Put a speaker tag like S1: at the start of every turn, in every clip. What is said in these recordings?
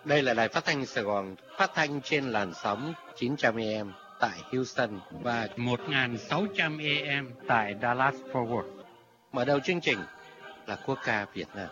S1: Đây là đài phát thanh Sài Gòn, phát thanh trên làn sóng 900 AM tại Houston và
S2: 1600 AM tại Dallas Fort Worth.
S1: mở đầu chương trình là quốc ca Việt Nam.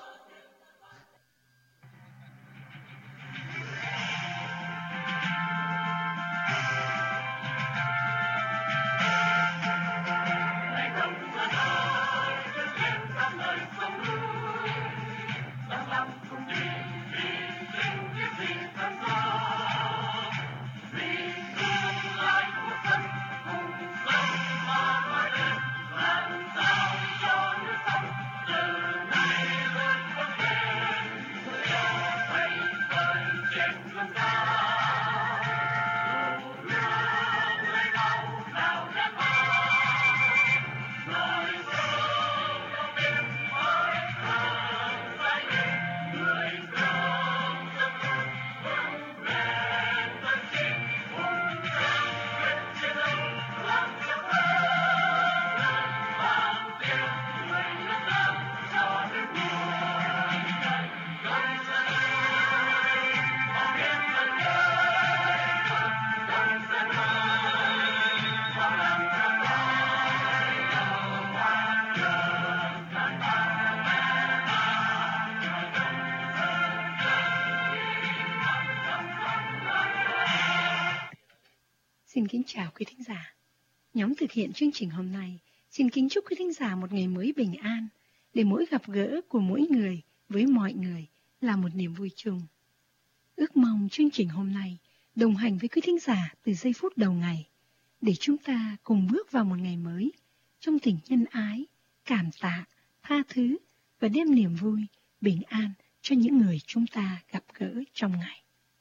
S3: Xin kính chào quý thính giả. Nhóm thực hiện chương trình hôm nay xin kính chúc quý thính giả một ngày mới bình an, để mỗi gặp gỡ của mỗi người với mọi người là một niềm vui chung. Ước mong chương trình hôm nay đồng hành với quý thính giả từ giây phút đầu ngày, để chúng ta cùng bước vào một ngày mới trong tình nhân ái, cảm tạ, tha thứ và đem niềm vui, bình an cho những người chúng ta gặp gỡ trong ngày.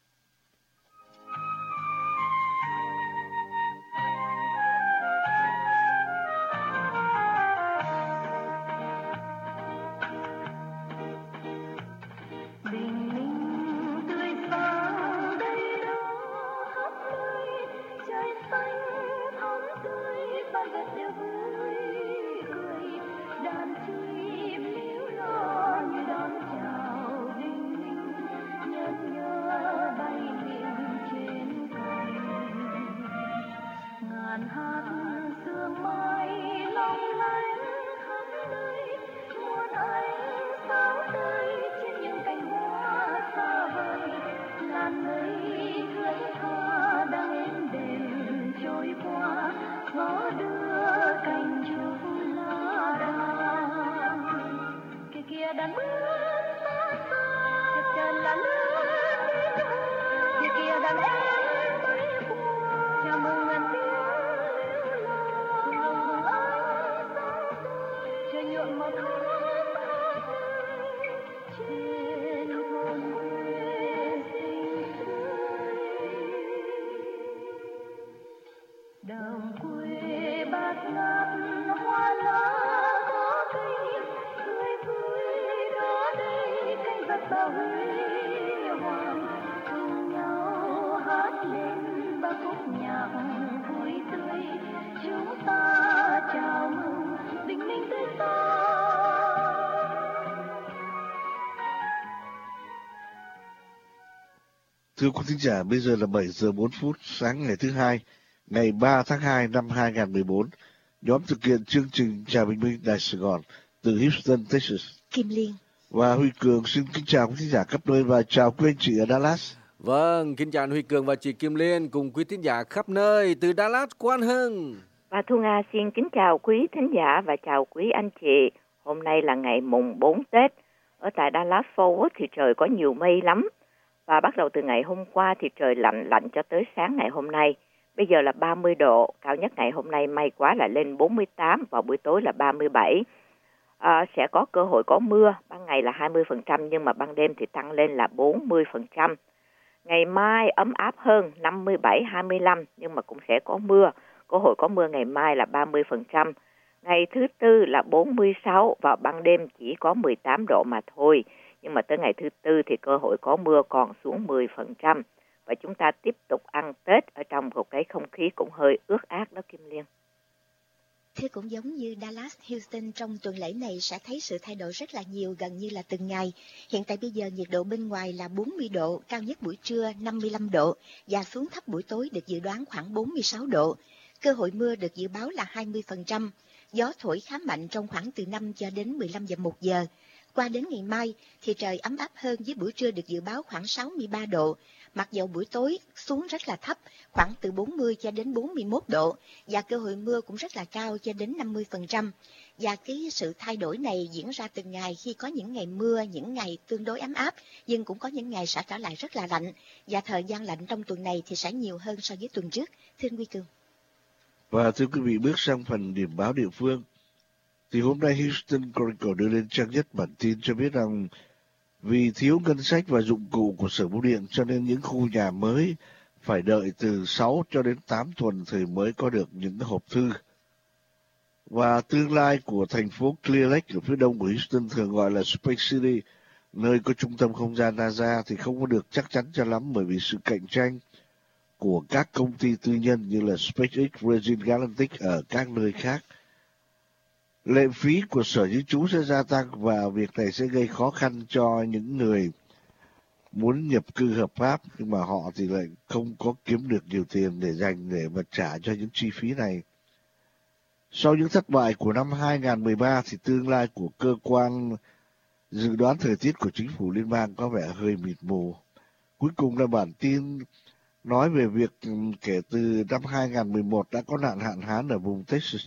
S4: Thưa quý thính giả, bây giờ là 7 giờ 4 phút sáng ngày thứ Hai, ngày 3 tháng 2 năm 2014. Nhóm thực hiện chương trình Chào Bình Minh Đài Sài Gòn từ Houston, Texas.
S5: Kim Liên
S4: và Huy Cường xin kính chào quý thính giả khắp nơi và chào quý anh chị ở Dallas.
S6: Vâng, kính chào anh Huy Cường và chị Kim Liên cùng quý thính giả khắp nơi từ Dallas, Quan Hưng.
S5: Và Thu Nga xin kính chào quý thính giả và chào quý anh chị. Hôm nay là ngày mùng 4 Tết. Ở tại Dallas Fort Worth thì trời có nhiều mây lắm. Và bắt đầu từ ngày hôm qua thì trời lạnh cho tới sáng ngày hôm nay. Bây giờ là 30 độ, cao nhất ngày hôm nay may quá là lên 48, vào buổi tối là 37. Sẽ có cơ hội có mưa, ban ngày là 20% nhưng mà ban đêm thì tăng lên là 40%. Ngày mai ấm áp hơn 57-25 nhưng mà cũng sẽ có mưa, cơ hội có mưa ngày mai là 30%. Ngày thứ Tư là 46 và ban đêm chỉ có 18 độ mà thôi. Nhưng mà tới ngày thứ Tư thì cơ hội có mưa còn xuống 10%. Và chúng ta tiếp tục ăn Tết ở trong một cái không khí cũng hơi ướt át đó Kim Liên.
S7: Thưa, cũng giống như Dallas, Houston trong tuần lễ này sẽ thấy sự thay đổi rất là nhiều, gần như là từng ngày. Hiện tại bây giờ nhiệt độ bên ngoài là 40 độ, cao nhất buổi trưa 55 độ, và xuống thấp buổi tối được dự đoán khoảng 46 độ. Cơ hội mưa được dự báo là 20%, gió thổi khá mạnh trong khoảng từ 5 cho đến 15 dặm một giờ. Qua đến ngày mai thì trời ấm áp hơn, với buổi trưa được dự báo khoảng 63 độ. Mặc dầu buổi tối xuống rất là thấp, khoảng từ 40 cho đến 41 độ, và cơ hội mưa cũng rất là cao, cho đến 50%. Và cái sự thay đổi này diễn ra từng ngày, khi có những ngày mưa, những ngày tương đối ấm áp, nhưng cũng có những ngày sẽ trở lại rất là lạnh. Và thời gian lạnh trong tuần này thì sẽ nhiều hơn so với tuần trước. Thưa anh Huy Cường.
S4: Và thưa quý vị, bước sang phần điểm báo địa phương. Thì hôm nay Houston Chronicle đưa lên trang nhất bản tin cho biết rằng vì thiếu ngân sách và dụng cụ của Sở Bưu điện cho nên những khu nhà mới phải đợi từ 6 cho đến 8 tuần thì mới có được những hộp thư. Và tương lai của thành phố Clear Lake ở phía đông của Houston, thường gọi là Space City, nơi có trung tâm không gian NASA, thì không có được chắc chắn cho lắm, bởi vì sự cạnh tranh của các công ty tư nhân như là SpaceX, Virgin Galactic ở các nơi khác. Lệ phí của Sở Di trú sẽ gia tăng, và việc này sẽ gây khó khăn cho những người muốn nhập cư hợp pháp, nhưng mà họ thì lại không có kiếm được nhiều tiền để dành để mà trả cho những chi phí này. Sau những thất bại của năm 2013 thì tương lai của cơ quan dự đoán thời tiết của chính phủ liên bang có vẻ hơi mịt mù. Cuối cùng là bản tin nói về việc kể từ năm 2011 đã có nạn hạn hán ở vùng Texas,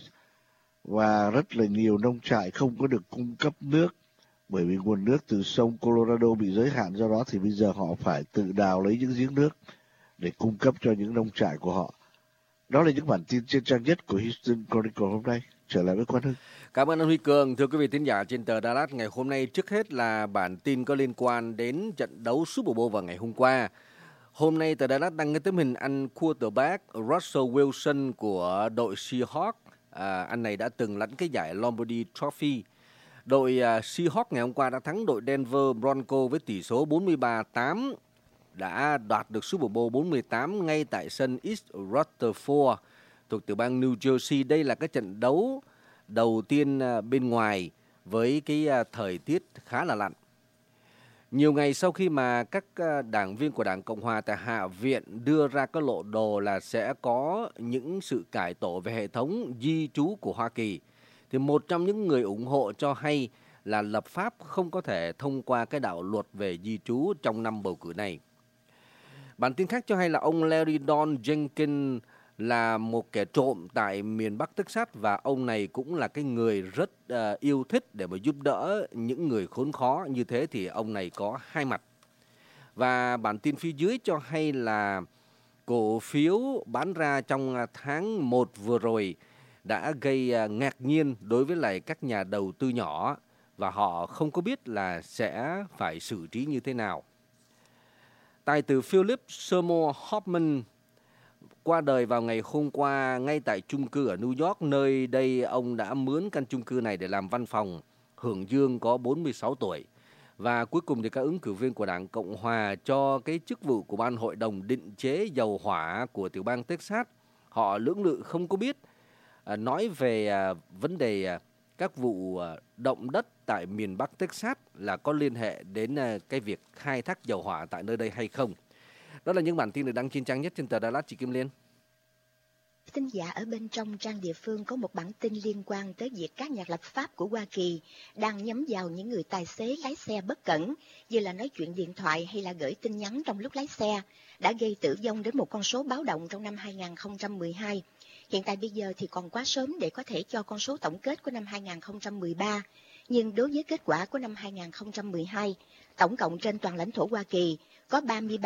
S4: và rất là nhiều nông trại không có được cung cấp nước, bởi vì nguồn nước từ sông Colorado bị giới hạn. Do đó thì bây giờ họ phải tự đào lấy những giếng nước để cung cấp cho những nông trại của họ. Đó là những bản tin trên trang nhất của Houston Chronicle hôm nay. Trở lại với Quang Hưng.
S6: Cảm ơn anh Huy Cường. Thưa quý vị thính giả trên tờ Dallas ngày hôm nay, trước hết là bản tin có liên quan đến trận đấu Super Bowl vào ngày hôm qua. Hôm nay tờ Dallas đăng cái tấm hình anh quarterback Russell Wilson của đội Seahawks. Anh này đã từng lãnh cái giải Lombardi Trophy. Đội Seahawks ngày hôm qua đã thắng đội Denver Broncos với tỷ số 43-8, đã đoạt được Super Bowl 48 ngay tại sân East Rutherford thuộc tiểu bang New Jersey. Đây là cái trận đấu đầu tiên bên ngoài với cái thời tiết khá là lạnh. Nhiều ngày sau khi mà các đảng viên của Đảng Cộng Hòa tại Hạ viện đưa ra cái lộ đồ là sẽ có những sự cải tổ về hệ thống di trú của Hoa Kỳ, thì một trong những người ủng hộ cho hay là lập pháp không có thể thông qua cái đạo luật về di trú trong năm bầu cử này. Bản tin khác cho hay là ông Larry Don Jenkins là một kẻ trộm tại miền Bắc Texas, và ông này cũng là cái người rất yêu thích để mà giúp đỡ những người khốn khó. Như thế thì ông này có hai mặt. Và bản tin phía dưới cho hay là cổ phiếu bán ra trong tháng 1 vừa rồi đã gây ngạc nhiên đối với lại các nhà đầu tư nhỏ, và họ không có biết là sẽ phải xử trí như thế nào. Tài tử Philip Seymour Hoffman qua đời vào ngày hôm qua ngay tại chung cư ở New York. Nơi đây ông đã mướn căn chung cư này để làm văn phòng, hưởng dương có 46 tuổi. Và cuối cùng thì các ứng cử viên của Đảng Cộng Hòa cho cái chức vụ của Ban Hội đồng định chế dầu hỏa của tiểu bang Texas, họ lưỡng lự không có biết nói về vấn đề các vụ động đất tại miền Bắc Texas là có liên hệ đến cái việc khai thác dầu hỏa tại nơi đây hay không. Đó là những bản tin được đăng trên trang nhất trên tờ Dallas. Chị Kim Liên.
S7: Tin giả ở bên trong trang địa phương có một bản tin liên quan tới việc các nhà lập pháp của Hoa Kỳ đang nhắm vào những người tài xế lái xe bất cẩn, như là nói chuyện điện thoại hay là gửi tin nhắn trong lúc lái xe, đã gây tử vong đến một con số báo động trong năm 2012. Hiện tại bây giờ thì còn quá sớm để có thể cho con số tổng kết của năm 2013, nhưng đối với kết quả của năm 2012, tổng cộng trên toàn lãnh thổ Hoa Kỳ có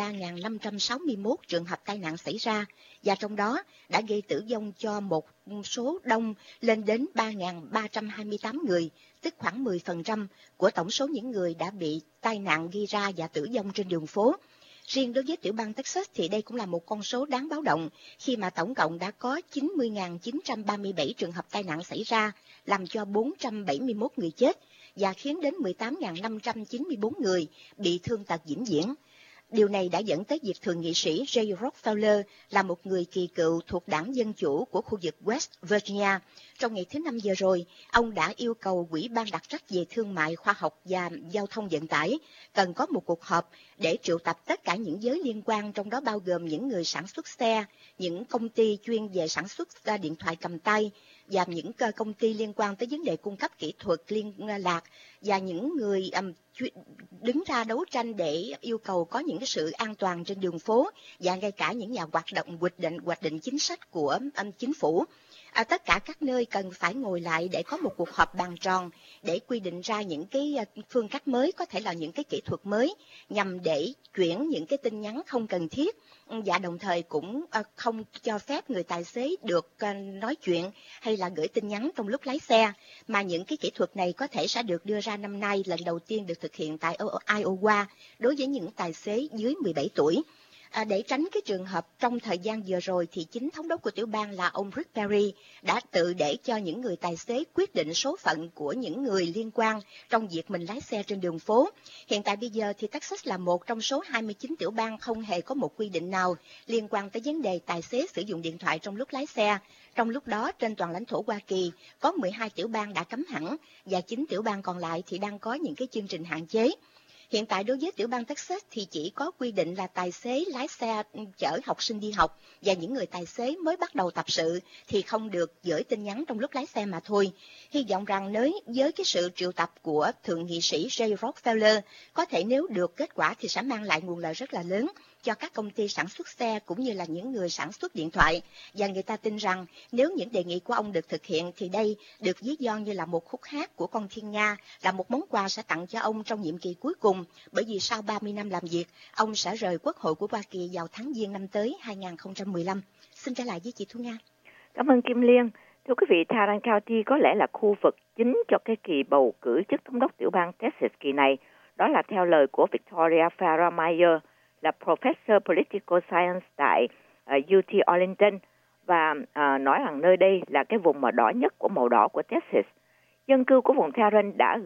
S7: 33.561 trường hợp tai nạn xảy ra, và trong đó đã gây tử vong cho một số đông lên đến 3.328 người, tức khoảng 10% của tổng số những người đã bị tai nạn gây ra và tử vong trên đường phố. Riêng đối với tiểu bang Texas thì đây cũng là một con số đáng báo động, khi mà tổng cộng đã có 90.937 trường hợp tai nạn xảy ra, làm cho 471 người chết và khiến đến 18.594 người bị thương tật vĩnh viễn. Điều này đã dẫn tới việc thượng nghị sĩ Ray Rockefeller là một người kỳ cựu thuộc đảng Dân Chủ của khu vực West Virginia. Trong ngày thứ Năm vừa rồi, ông đã yêu cầu Ủy ban đặc trách về thương mại, khoa học và giao thông vận tải cần có một cuộc họp để triệu tập tất cả những giới liên quan, trong đó bao gồm những người sản xuất xe, những công ty chuyên về sản xuất điện thoại cầm tay và những công ty liên quan tới vấn đề cung cấp kỹ thuật liên lạc và những người đứng ra đấu tranh để yêu cầu có những cái sự an toàn trên đường phố và ngay cả những nhà hoạch định chính sách của chính phủ. Tất cả các nơi cần phải ngồi lại để có một cuộc họp bàn tròn để quy định ra những cái phương cách mới, có thể là những cái kỹ thuật mới nhằm để chuyển những cái tin nhắn không cần thiết, và đồng thời cũng không cho phép người tài xế được nói chuyện hay là gửi tin nhắn trong lúc lái xe, mà những cái kỹ thuật này có thể sẽ được đưa ra năm nay lần đầu tiên được thực hiện tại Iowa đối với những tài xế dưới 17 tuổi. Để tránh cái trường hợp trong thời gian vừa rồi thì chính thống đốc của tiểu bang là ông Rick Perry đã tự để cho những người tài xế quyết định số phận của những người liên quan trong việc mình lái xe trên đường phố. Hiện tại bây giờ thì Texas là một trong số 29 tiểu bang không hề có một quy định nào liên quan tới vấn đề tài xế sử dụng điện thoại trong lúc lái xe. Trong lúc đó, trên toàn lãnh thổ Hoa Kỳ, có 12 tiểu bang đã cấm hẳn và 9 tiểu bang còn lại thì đang có những cái chương trình hạn chế. Hiện tại đối với tiểu bang Texas thì chỉ có quy định là tài xế lái xe chở học sinh đi học và những người tài xế mới bắt đầu tập sự thì không được gửi tin nhắn trong lúc lái xe mà thôi. Hy vọng rằng với cái sự triệu tập của thượng nghị sĩ Ray Rockefeller, có thể nếu được kết quả thì sẽ mang lại nguồn lợi rất là lớn cho các công ty sản xuất xe cũng như là những người sản xuất điện thoại. Và người ta tin rằng nếu những đề nghị của ông được thực hiện thì đây được ví von như là một khúc hát của con thiên nga, là một món quà sẽ tặng cho ông trong nhiệm kỳ cuối cùng, bởi vì sau 30 năm làm việc, ông sẽ rời Quốc hội của Hoa Kỳ vào tháng Giêng năm tới 2015. Xin trở lại với chị Thu Nga.
S5: Cảm ơn Kim Liên. Thưa quý vị, Tarrant County có lẽ là khu vực chính cho cái kỳ bầu cử chức thống đốc tiểu bang Texas kỳ này. Đó là theo lời của Victoria Farah Meyer, là Professor Political Science tại UT Arlington, và nói rằng nơi đây là cái vùng mà đỏ nhất của màu đỏ của Texas. Dân cư của vùng Tarrant đã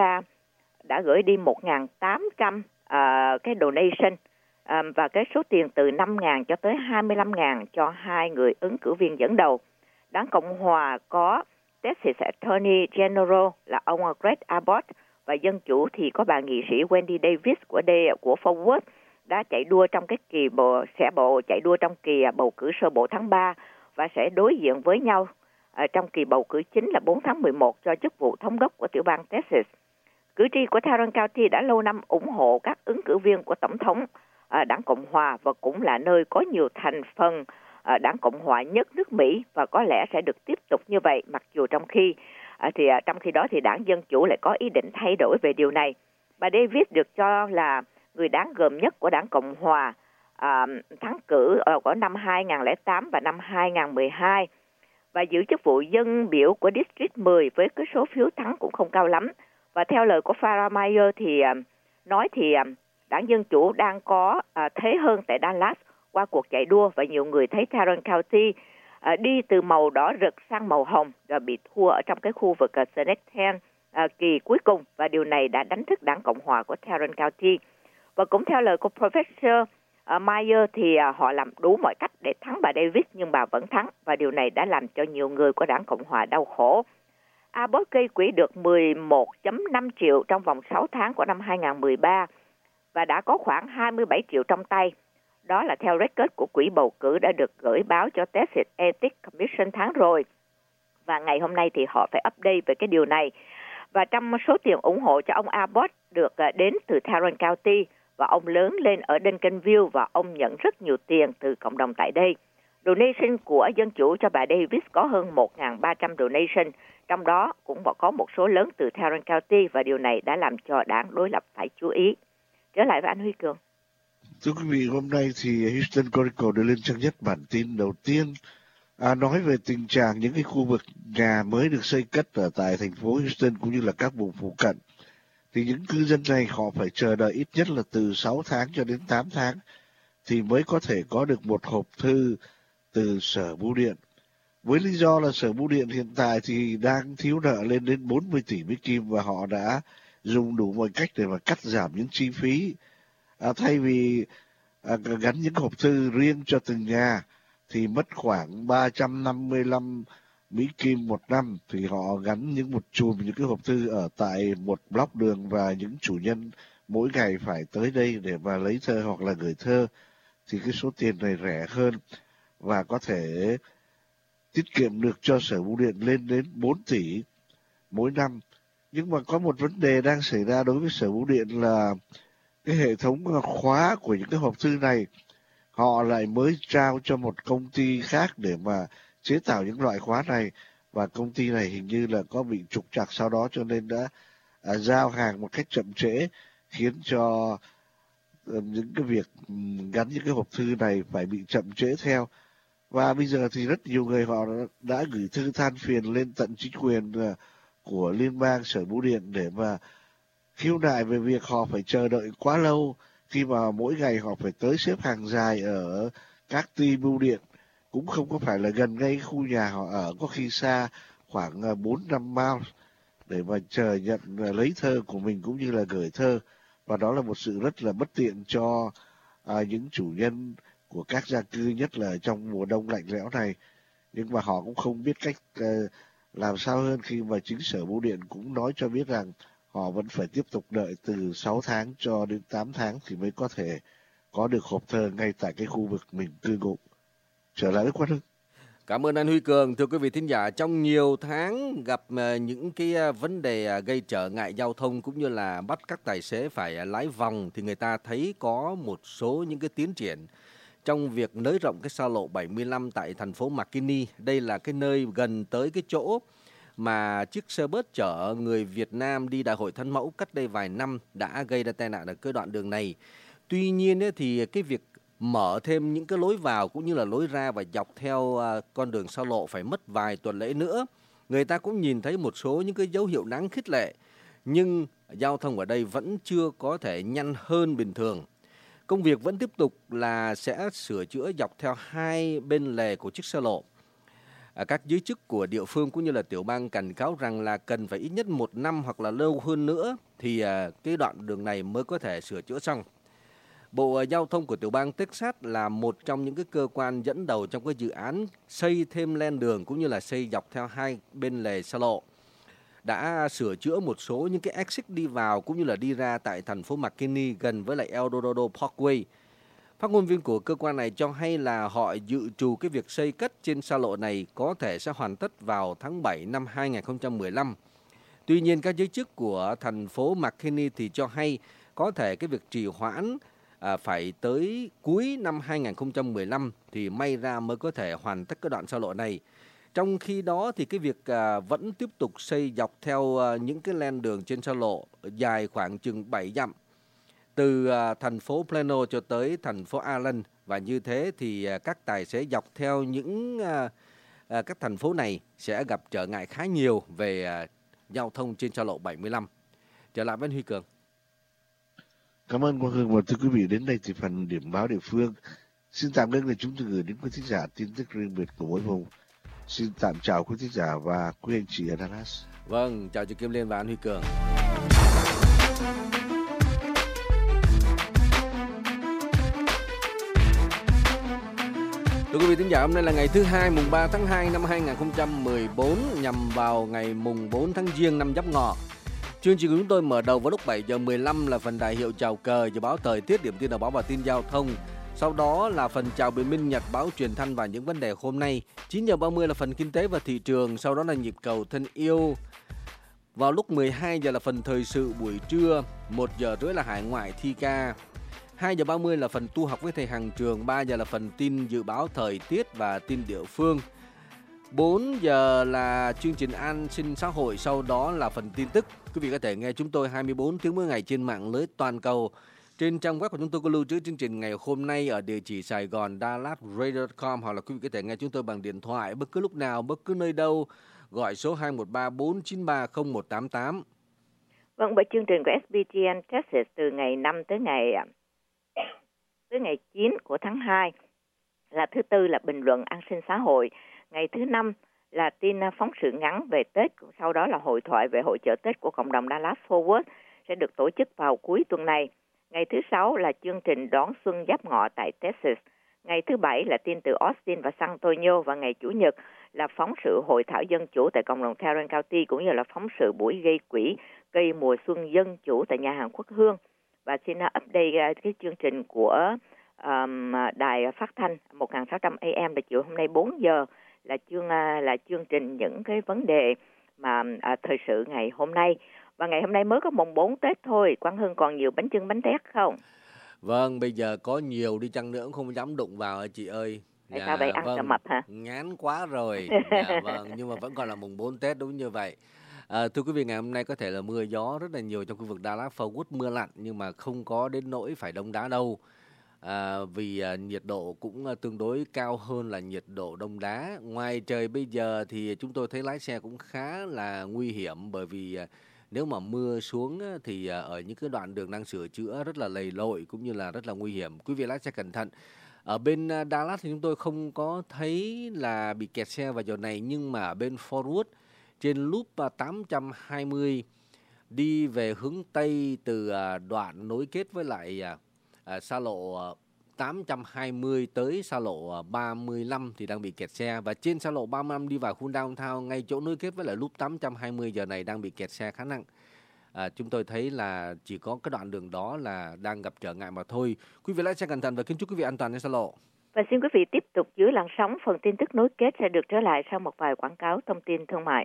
S5: gửi đi 1.800 cái donation và cái số tiền từ 5.000 cho tới 25.000 cho hai người ứng cử viên dẫn đầu. Đảng Cộng Hòa có Texas Attorney General là ông Greg Abbott, và Dân Chủ thì có bà nghị sĩ Wendy Davis của Fort Worth đã chạy đua trong cái kỳ chạy đua trong kỳ bầu cử sơ bộ tháng 3 và sẽ đối diện với nhau trong kỳ bầu cử chính là 4 tháng 11 cho chức vụ thống đốc của tiểu bang Texas. Cử tri của Tarrant County đã lâu năm ủng hộ các ứng cử viên của Tổng thống Đảng Cộng Hòa và cũng là nơi có nhiều thành phần Đảng Cộng Hòa nhất nước Mỹ, và có lẽ sẽ được tiếp tục như vậy, mặc dù trong khi đó thì Đảng Dân Chủ lại có ý định thay đổi về điều này. Bà Davis được cho là người đáng gờm nhất của Đảng Cộng Hòa thắng cử ở năm 2008 và năm 2012 và giữ chức vụ dân biểu của District 10 với cái số phiếu thắng cũng không cao lắm. Và theo lời của Farah Meyer thì Đảng Dân Chủ đang có thế hơn tại Dallas qua cuộc chạy đua, và nhiều người thấy Tarrant County đi từ màu đỏ rực sang màu hồng và bị thua ở trong cái khu vực Senate 10 kỳ cuối cùng, và điều này đã đánh thức Đảng Cộng Hòa của Tarrant County. Và cũng theo lời của Professor Meyer thì họ làm đủ mọi cách để thắng bà Davis, nhưng bà vẫn thắng, và điều này đã làm cho nhiều người của Đảng Cộng Hòa đau khổ. Abbott gây quỹ được 11.5 triệu trong vòng 6 tháng của năm 2013 và đã có khoảng 27 triệu trong tay. Đó là theo record của quỹ bầu cử đã được gửi báo cho Texas Ethics Commission tháng rồi. Và ngày hôm nay thì họ phải update về cái điều này. Và trong số tiền ủng hộ cho ông Abbott được đến từ Tarrant County, và ông lớn lên ở Duncanville và ông nhận rất nhiều tiền từ cộng đồng tại đây. Donation của Dân Chủ cho bà Davis có hơn 1.300 donation, trong đó cũng có một số lớn từ Tarrant County, và điều này đã làm cho đảng đối lập phải chú ý. Trở lại với anh Huy Cường.
S4: Thưa quý vị, hôm nay thì Houston Chronicle đưa lên trang nhất bản tin đầu tiên nói về tình trạng những cái khu vực nhà mới được xây cất ở tại thành phố Houston cũng như là các vùng phụ cận. Thì những cư dân này họ phải chờ đợi ít nhất là từ 6 tháng cho đến 8 tháng thì mới có thể có được một hộp thư từ Sở Bưu điện. Với lý do là Sở Bưu điện hiện tại thì đang thiếu nợ lên đến 40 tỷ Mỹ Kim, và họ đã dùng đủ mọi cách để mà cắt giảm những chi phí Thay vì gắn những hộp thư riêng cho từng nhà thì mất khoảng 355 Mỹ Kim một năm, thì họ gắn một chùm những cái hộp thư ở tại một block đường, và những chủ nhân mỗi ngày phải tới đây để mà lấy thơ hoặc là gửi thơ, thì cái số tiền này rẻ hơn và có thể tiết kiệm được cho Sở Bưu điện lên đến 4 tỷ mỗi năm. Nhưng mà có một vấn đề đang xảy ra đối với Sở Bưu điện là cái hệ thống khóa của những cái hộp thư này họ lại mới trao cho một công ty khác để mà chế tạo những loại khóa này, và công ty này hình như là có bị trục trặc sau đó, cho nên đã giao hàng một cách chậm trễ, khiến cho những cái việc gắn những cái hộp thư này phải bị chậm trễ theo. Và bây giờ thì rất nhiều người họ đã gửi thư than phiền lên tận chính quyền của liên bang Sở Bưu điện để mà khiếu nại về việc họ phải chờ đợi quá lâu, khi mà mỗi ngày họ phải tới xếp hàng dài ở các ty bưu điện, cũng không có phải là gần ngay khu nhà họ ở, có khi xa khoảng 4-5 mile để mà chờ nhận lấy thơ của mình cũng như là gửi thơ. Và đó là một sự rất là bất tiện cho những chủ nhân của các gia cư, nhất là trong mùa đông lạnh lẽo này. Nhưng mà họ cũng không biết cách làm sao hơn, khi mà chính Sở Bưu điện cũng nói cho biết rằng họ vẫn phải tiếp tục đợi từ 6 tháng cho đến 8 tháng thì mới có thể có được hộp thơ ngay tại cái khu vực mình cư ngụ. Trở lại với Quang Hưng.
S6: Cảm ơn anh Huy Cường. Thưa quý vị thính giả, trong nhiều tháng gặp những cái vấn đề gây trở ngại giao thông cũng như là bắt các tài xế phải lái vòng, thì người ta thấy có một số những cái tiến triển trong việc nới rộng cái xa lộ 75 tại thành phố McKinney. Đây là cái nơi gần tới cái chỗ mà chiếc xe bus chở người Việt Nam đi Đại hội Thánh Mẫu cách đây vài năm đã gây ra tai nạn ở cái đoạn đường này. Tuy nhiên thì cái việc mở thêm những cái lối vào cũng như là lối ra và dọc theo con đường xa lộ phải mất vài tuần lễ nữa. Người ta cũng nhìn thấy một số những cái dấu hiệu đáng khích lệ, nhưng giao thông ở đây vẫn chưa có thể nhanh hơn bình thường. Công việc vẫn tiếp tục là sẽ sửa chữa dọc theo hai bên lề của chiếc xe lộ. Các giới chức của địa phương cũng như là tiểu bang cảnh cáo rằng là cần phải ít nhất 1 năm hoặc là lâu hơn nữa thì cái đoạn đường này mới có thể sửa chữa xong. Bộ Giao thông của tiểu bang Texas là một trong những cái cơ quan dẫn đầu trong cái dự án xây thêm len đường cũng như là xây dọc theo hai bên lề xa lộ, đã sửa chữa một số những cái exit đi vào cũng như là đi ra tại thành phố McKinney gần với lại El Dorado Parkway. Phát ngôn viên của cơ quan này cho hay là họ dự trù cái việc xây cất trên xa lộ này có thể sẽ hoàn tất vào tháng 7 năm 2015. Tuy nhiên, các giới chức của thành phố McKinney thì cho hay có thể cái việc trì hoãn phải tới cuối năm 2015 thì may ra mới có thể hoàn tất cái đoạn xa lộ này. Trong khi đó thì cái việc vẫn tiếp tục xây dọc theo những cái len đường trên xa lộ dài khoảng chừng 7 dặm từ thành phố Plano cho tới thành phố Allen, và như thế thì các tài xế dọc theo những các thành phố này sẽ gặp trở ngại khá nhiều về giao thông trên xa lộ 75. Trở lại với Huy Cường.
S4: Cảm ơn Quang Hưng. Và thưa quý vị, đến đây thì phần điểm báo địa phương xin tạm ngưng để chúng tôi gửi đến quý thính giả tin tức riêng biệt của mỗi vùng. Xin tạm chào quý thính giả và quý anh chị ở Dallas.
S6: Vâng, chào chị Kim Liên và anh Huy Cường. Thưa quý vị thính giả, hôm nay là ngày thứ Hai, mùng 3 tháng 2 năm 2014, nhằm vào ngày mùng 4 tháng Giêng năm Giáp Ngọ. Chương trình của chúng tôi mở đầu vào lúc 7 giờ 15 là phần đại hiệu chào cờ, dự báo thời tiết, điểm tin đầu báo và tin giao thông. Sau đó là phần chào bình minh, nhật báo, truyền thanh và những vấn đề hôm nay. 9 giờ 30 là phần kinh tế và thị trường, sau đó là nhịp cầu thân yêu. Vào lúc 12 giờ là phần thời sự buổi trưa, 1 giờ rưỡi là hải ngoại thi ca. 2 giờ 30 là phần tu học với thầy Hằng Trường, 3 giờ là phần tin dự báo thời tiết và tin địa phương. 4 giờ là chương trình an sinh xã hội, sau đó là phần tin tức. Quý vị có thể nghe chúng tôi 24 tiếng mỗi ngày trên mạng lưới toàn cầu. Trên trang web của chúng tôi có lưu trữ chương trình ngày hôm nay ở địa chỉ Sài Gòn DallasRadio.com, hoặc là quý vị có thể nghe chúng tôi bằng điện thoại bất cứ lúc nào, bất cứ nơi đâu, gọi số 213-493-0188.
S5: Vâng, bởi chương trình của SBTN Texas từ ngày 5 tới ngày 9 của tháng 2 là thứ Tư là bình luận an sinh xã hội, ngày thứ Năm là tin phóng sự ngắn về Tết, sau đó là hội thoại về hội chợ Tết của cộng đồng Dallas Forward sẽ được tổ chức vào cuối tuần này. Ngày thứ 6 là chương trình đón xuân Giáp Ngọ tại Texas. Ngày thứ 7 là tin từ Austin và San Antonio. Và ngày Chủ nhật là phóng sự hội thảo dân chủ tại cộng đồng Tarrant County, cũng như là phóng sự buổi gây quỹ cây mùa xuân dân chủ tại nhà hàng Quốc Hương. Và xin update cái chương trình của đài phát thanh 1600 AM là chiều hôm nay 4 giờ là chương trình những cái vấn đề mà thời sự ngày hôm nay. Và ngày hôm nay mới có mùng 4 Tết thôi, Quang Hưng còn nhiều bánh chưng bánh tét không?
S6: Vâng, bây giờ có nhiều đi chăng nữa cũng không dám đụng vào chị ơi.
S5: Tại sao vậy, ăn cho mập hả?
S6: Ngán quá rồi. Dạ vâng, nhưng mà vẫn còn là mùng 4 Tết đúng như vậy. Thưa quý vị, ngày hôm nay có thể là mưa gió rất là nhiều trong khu vực Dallas Fort Worth, mưa lạnh nhưng mà không có đến nỗi phải đông đá đâu. Vì nhiệt độ cũng tương đối cao hơn là nhiệt độ đông đá. Ngoài trời bây giờ thì chúng tôi thấy lái xe cũng khá là nguy hiểm, bởi vì nếu mà mưa xuống thì ở những cái đoạn đường đang sửa chữa rất là lầy lội cũng như là rất là nguy hiểm. Quý vị lái xe cẩn thận. Ở bên Dallas thì chúng tôi không có thấy là bị kẹt xe vào giờ này, nhưng mà ở bên Fort Worth trên loop 820 đi về hướng Tây từ đoạn nối kết với lại xa lộ 820 tới xa lộ 35 thì đang bị kẹt xe. Và trên xa lộ 35 đi vào khu downtown, ngay chỗ nối kết với lại loop 820 giờ này đang bị kẹt xe khá nặng. Chúng tôi thấy là chỉ có cái đoạn đường đó là đang gặp trở ngại mà thôi. Quý vị lái xe cẩn thận và kính chúc quý vị an toàn trên xa lộ.
S5: Và xin quý vị tiếp tục giữ làn sóng, phần tin tức nối kết sẽ được trở lại sau một vài quảng cáo thông tin thương mại.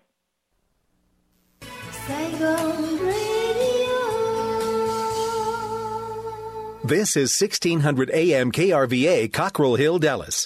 S8: This is 1600 AM KRVA, Cockrell Hill, Dallas.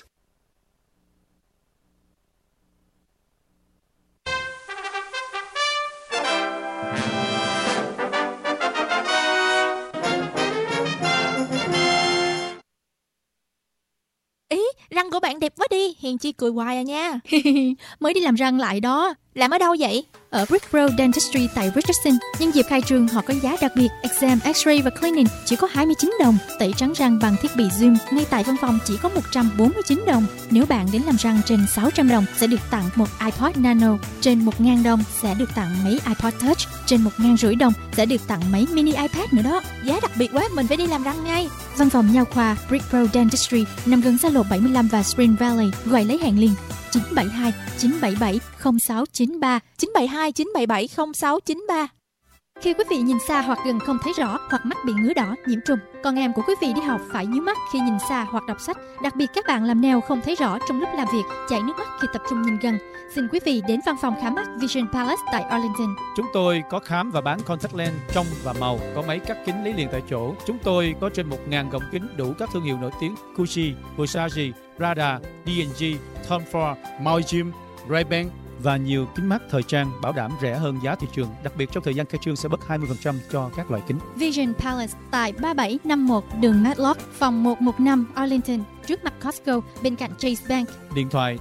S9: Ý, răng của bạn đẹp quá đi, Hiền Chi cười hoài à nha.
S10: Mới đi làm răng lại đó.
S9: Làm ở đâu vậy?
S10: Ở Brickrow Dentistry tại Richardson. Nhân dịp khai trương họ có giá đặc biệt, exam, x-ray và cleaning chỉ có 29 đồng. Tẩy trắng răng bằng thiết bị Zoom ngay tại văn phòng chỉ có 149 đồng. Nếu bạn đến làm răng trên 600 đồng sẽ được tặng một iPod Nano, trên 1.000 đồng sẽ được tặng máy iPod Touch, trên 1.500 đồng sẽ được tặng máy mini iPad nữa đó.
S9: Giá đặc biệt quá, mình phải đi làm răng ngay.
S10: Văn phòng nha khoa Brickrow Dentistry nằm gần xa lộ 75 và Spring Valley. Gọi lấy hẹn liền 972 977 0693
S9: 972 977 0693.
S10: Khi quý vị nhìn xa hoặc gần không thấy rõ, hoặc mắt bị ngứa đỏ, nhiễm trùng, con em của quý vị đi học phải nhíu mắt khi nhìn xa hoặc đọc sách, đặc biệt các bạn làm nail không thấy rõ trong lúc làm việc, chảy nước mắt khi tập trung nhìn gần, xin quý vị đến văn phòng khám mắt Vision Palace tại Arlington.
S11: Chúng tôi có khám và bán contact lens trong và màu, có máy cắt kính lấy liền tại chỗ. Chúng tôi có trên 1.000 gọng kính đủ các thương hiệu nổi tiếng: Gucci, Versace, Prada, D&G, Tom Ford, Montblanc, Ray-Ban và nhiều kính mắt thời trang bảo đảm rẻ hơn giá thị trường. Đặc biệt trong thời gian khai trương sẽ bớt 20% cho các loại kính.
S10: Vision Palace tại 3751 đường Matlock, phòng 115 Arlington, trước mặt Costco, bên cạnh Chase Bank.
S11: Điện thoại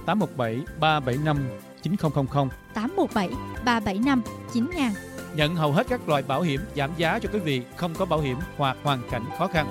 S11: 817-375-9000,
S10: 817-375-9000.
S11: Nhận hầu hết các loại bảo hiểm, giảm giá cho quý vị không có bảo hiểm hoặc hoàn cảnh khó khăn.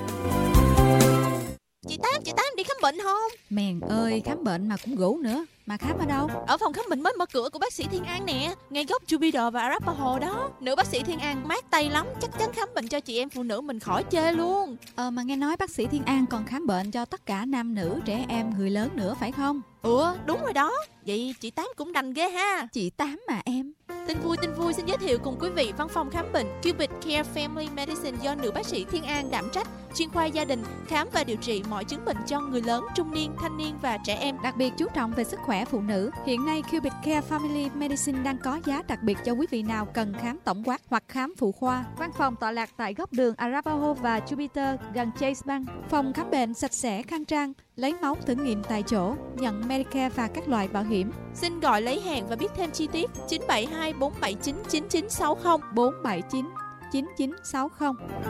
S9: Chị Tám đi khám bệnh không?
S12: Mèn ơi, khám bệnh mà cũng gũ nữa. Mà khám ở đâu?
S9: Ở phòng khám bệnh mới mở cửa của bác sĩ Thiên An nè, ngay góc Jupiter và Arapahoe đó. Nữ bác sĩ Thiên An mát tay lắm, chắc chắn khám bệnh cho chị em phụ nữ mình khỏi chê luôn.
S12: Mà nghe nói bác sĩ Thiên An còn khám bệnh cho tất cả nam nữ, trẻ em, người lớn nữa phải không?
S9: Đúng rồi đó. Vậy chị Tám cũng đành ghê ha.
S12: Chị Tám mà em.
S9: Tin vui xin giới thiệu cùng quý vị văn phòng khám bệnh Cupid Care Family Medicine do nữ bác sĩ Thiên An đảm trách, chuyên khoa gia đình, khám và điều trị mọi chứng bệnh cho người lớn, trung niên, thanh niên và trẻ em.
S12: Đặc biệt chú trọng về sức khỏe phụ nữ. Hiện nay Cupid Care Family Medicine đang có giá đặc biệt cho quý vị nào cần khám tổng quát hoặc khám phụ khoa. Văn phòng tọa lạc tại góc đường Arapahoe và Jupiter gần Chase Bank. Phòng khám bệnh sạch sẽ, khang trang, lấy máu thử nghiệm tại chỗ, nhận Medicare và các loại bảo hiểm.
S9: Xin gọi lấy hàng và biết thêm chi tiết 972 479 9960
S12: 479 9960.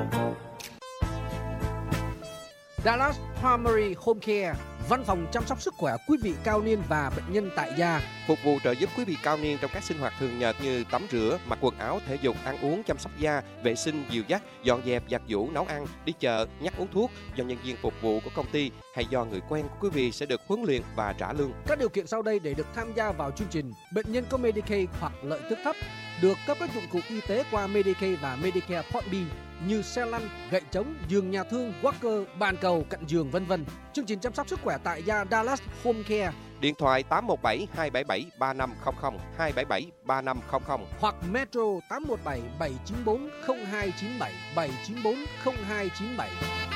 S13: Dallas Primary Home Care, văn phòng chăm sóc sức khỏe quý vị cao niên và bệnh nhân tại gia.
S14: Phục vụ trợ giúp quý vị cao niên trong các sinh hoạt thường nhật như tắm rửa, mặc quần áo, thể dục, ăn uống, chăm sóc da, vệ sinh, dìu dắt, dọn dẹp, giặt giũ, nấu ăn, đi chợ, nhắc uống thuốc do nhân viên phục vụ của công ty hay do người quen của quý vị sẽ được huấn luyện và trả lương.
S13: Các điều kiện sau đây để được tham gia vào chương trình: bệnh nhân có Medicaid hoặc lợi tức thấp được cấp các dụng cụ y tế qua Medicaid và Medicare Part B. như xe lăn, gậy trống, giường nhà thương, walker, bàn cầu, cạnh giường vân vân. Chương trình chăm sóc sức khỏe tại gia Dallas Home Care.
S14: Điện thoại 817 277 3500 277 3500
S13: hoặc Metro 817 794 0297 794 0297.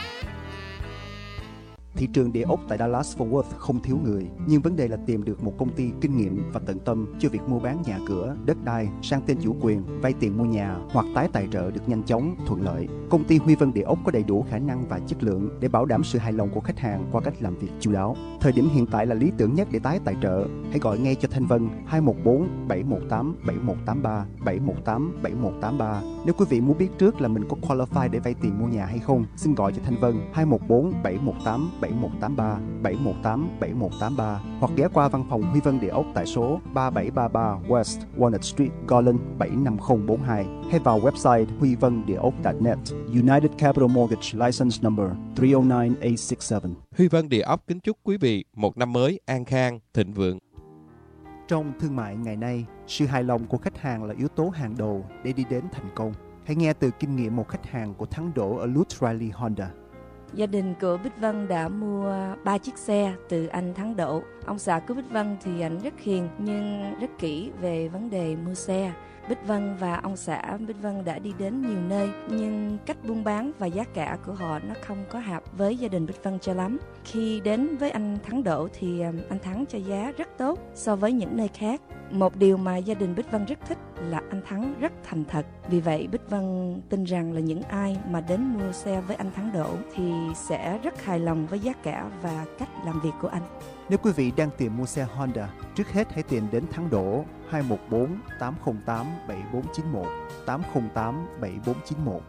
S15: Thị trường địa ốc tại Dallas-Fort Worth không thiếu người, nhưng vấn đề là tìm được một công ty kinh nghiệm và tận tâm cho việc mua bán nhà cửa, đất đai, sang tên chủ quyền, vay tiền mua nhà hoặc tái tài trợ được nhanh chóng, thuận lợi. Công ty Huy Vân Địa ốc có đầy đủ khả năng và chất lượng để bảo đảm sự hài lòng của khách hàng qua cách làm việc chu đáo. Thời điểm hiện tại là lý tưởng nhất để tái tài trợ. Hãy gọi ngay cho Thanh Vân 214 718 7183 718 7183. Nếu quý vị muốn biết trước là mình có qualify để vay tiền mua nhà hay không, xin gọi cho Thanh Vân 214 718 7183 718 7183 hoặc ghé qua văn phòng Huy Vân Địa ốc tại số 3733 West Walnut Street, Garland 75042 hay vào website huivândeok.net. United Capital Mortgage License Number 309867.
S14: Huy Vân Địa ốc kính chúc quý vị một năm mới an khang, thịnh vượng.
S15: Trong thương mại ngày nay, sự hài lòng của khách hàng là yếu tố hàng đầu để đi đến thành công. Hãy nghe từ kinh nghiệm một khách hàng của Thắng Đỗ ở Lutz Riley Honda.
S16: Gia đình của Bích Vân đã mua 3 chiếc xe từ anh Thắng Đỗ. Ông xã của Bích Vân thì anh rất hiền nhưng rất kỹ về vấn đề mua xe. Bích Vân và ông xã Bích Vân đã đi đến nhiều nơi nhưng cách buôn bán và giá cả của họ nó không có hợp với gia đình Bích Vân cho lắm. Khi đến với anh Thắng Đỗ thì anh Thắng cho giá rất tốt so với những nơi khác. Một điều mà gia đình Bích Vân rất thích là anh Thắng rất thành thật. Vì vậy Bích Vân tin rằng là những ai mà đến mua xe với anh Thắng Đỗ thì sẽ rất hài lòng với giá cả và cách làm việc của anh.
S15: Nếu quý vị đang tìm mua xe Honda, trước hết hãy tìm đến Thắng Đỗ 214 808 7491 808 7491.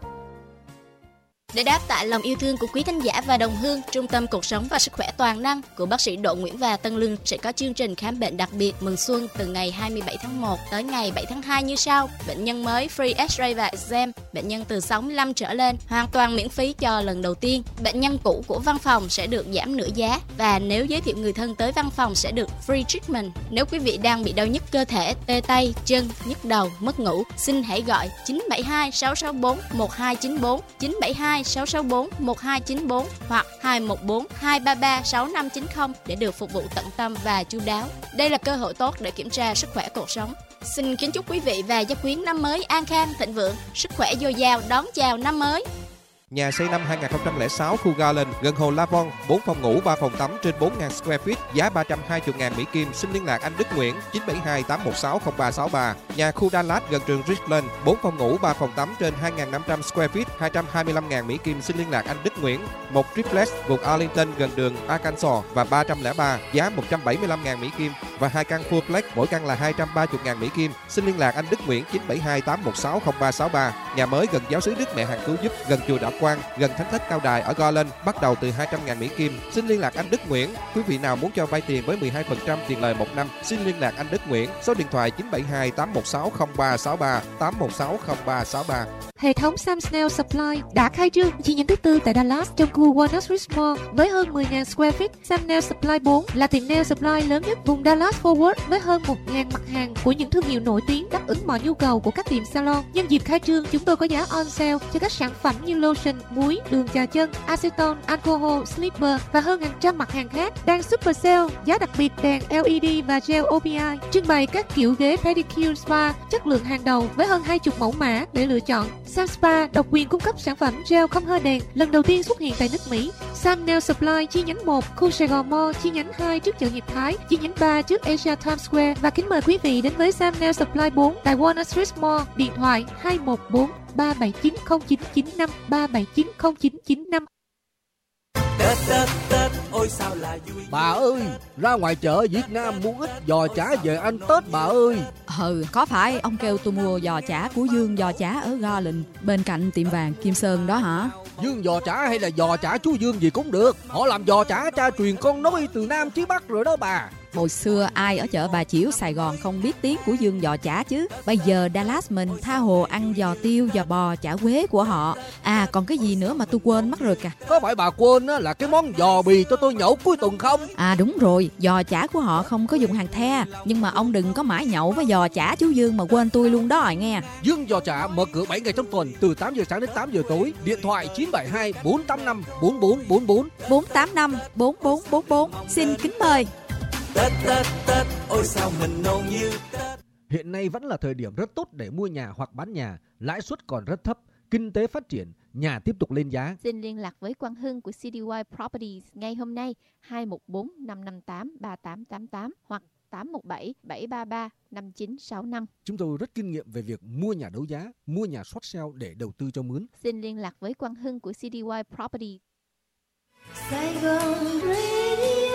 S17: Để đáp tại lòng yêu thương của quý thính giả và đồng hương, Trung tâm Cuộc sống và Sức khỏe toàn năng của bác sĩ Đỗ Nguyễn và Tân Lương sẽ có chương trình khám bệnh đặc biệt mừng xuân từ ngày 27 tháng 1 tới ngày 7 tháng 2 như sau. Bệnh nhân mới free X-ray và exam, bệnh nhân từ 65 trở lên hoàn toàn miễn phí cho lần đầu tiên. Bệnh nhân cũ của văn phòng sẽ được giảm nửa giá và nếu giới thiệu người thân tới văn phòng sẽ được free treatment. Nếu quý vị đang bị đau nhức cơ thể, tê tay, chân, nhức đầu, mất ngủ, xin hãy gọi 972 664 1294 972 664 1294 hoặc 214 233 6590 để được phục vụ tận tâm và chu đáo. Đây là cơ hội tốt để kiểm tra sức khỏe cuộc sống. Xin kính chúc quý vị và gia quyến năm mới an khang, thịnh vượng, sức khỏe dồi dào đón chào năm mới.
S14: Nhà xây năm 2006 khu Garland, gần hồ Lavon, 4 phòng ngủ, 3 phòng tắm trên 4.000 square feet, giá 320.000 Mỹ Kim. Xin liên lạc anh Đức Nguyễn 972 816 0363. Nhà khu Dallas gần trường Richland, 4 phòng ngủ, 3 phòng tắm trên 2.500 square feet, 225.000 Mỹ Kim. Xin liên lạc anh Đức Nguyễn. Một triplex vùng Arlington gần đường Arkansas và 303, giá 175.000 Mỹ Kim và 2 căn fullplex, mỗi căn là 230.000 Mỹ Kim. Xin liên lạc anh Đức Nguyễn 972 816 0363. Nhà mới gần giáo xứ Đức Mẹ Hằng Cứu Giúp, gần chùa Đạo Quang, gần Thánh Thất Cao Đài ở Garland, bắt đầu từ 200.000 Mỹ Kim. Xin liên lạc anh Đức Nguyễn. Quý vị nào muốn cho vay tiền với 12% tiền lời một năm, xin liên lạc anh Đức Nguyễn. Số điện thoại 972 816 0363 816 0363.
S18: Hệ thống Sam Snell Supply đã khai trương chi nhánh thứ tư tại Dallas trong khu Walnut Ridge Mall với hơn 10.000 square feet. Sam Snell Supply 4 là tiệm nail supply lớn nhất vùng Dallas-Fort Worth với hơn 1.000 mặt hàng của những thương hiệu nổi tiếng đáp ứng mọi nhu cầu của các tiệm salon. Nhân dịp khai trương, chúng tôi có giá on sale cho các sản phẩm như lotion, muối, đường chà chân, acetone, alcohol, slipper và hơn hàng trăm mặt hàng khác. Đang super sale, giá đặc biệt đèn LED và gel OPI, trưng bày các kiểu ghế pedicure spa chất lượng hàng đầu với hơn 20 mẫu mã để lựa chọn. Sam Spa độc quyền cung cấp sản phẩm gel không hơi đèn lần đầu tiên xuất hiện tại nước Mỹ. Sam Nail Supply chi nhánh 1 khu Sài Gòn Mall, chi nhánh 2 trước chợ Hiệp Thái, chi nhánh 3 trước Asia Times Square. Và kính mời quý vị đến với Sam Nail Supply 4 tại Walnut Ridge Mall. Điện thoại 214 379 0995 379 0995.
S19: Tết Tết Tết ôi sao là vui.
S13: Bà ơi, ra ngoài chợ Việt Nam mua ít giò chả về ăn Tết bà ơi.
S12: Có phải ông kêu tôi mua giò chả của Dương giò chả ở Garland bên cạnh tiệm vàng Kim Sơn đó hả?
S13: Dương giò chả hay là giò chả chú Dương gì cũng được. Họ làm giò chả cha truyền con nối từ Nam chí Bắc rồi đó bà.
S12: Hồi xưa ai ở chợ Bà Chiểu Sài Gòn không biết tiếng của Dương giò chả chứ. Bây giờ Dallas mình tha hồ ăn giò tiêu, giò bò, chả quế của họ. À còn cái gì nữa mà tôi quên mất rồi kìa.
S13: Có phải bà quên á là cái món giò bì cho tôi nhậu cuối tuần không?
S12: À đúng rồi, giò chả của họ không có dùng hàng the. Nhưng mà ông đừng có mãi nhậu với giò chả chú Dương mà quên tôi luôn đó nghe.
S13: Dương giò chả mở cửa 7 ngày trong tuần từ 8 giờ sáng đến 8 giờ tối. Điện thoại 972 485 4444
S12: 485 4444. Xin kính mời.
S19: Tết Tết Tết ôi sao mình nôn như Tết.
S13: Hiện nay vẫn là thời điểm rất tốt để mua nhà hoặc bán nhà, lãi suất còn rất thấp, kinh tế phát triển, nhà tiếp tục lên giá.
S9: Xin liên lạc với Quang Hưng của CDY Properties ngay hôm nay 214 558 3888 hoặc 817 733 5965.
S13: Chúng tôi rất kinh nghiệm về việc mua nhà đấu giá, mua nhà short sale để đầu tư cho mướn.
S9: Xin liên lạc với Quang Hưng của CDY Properties.
S20: Sài Gòn Radio.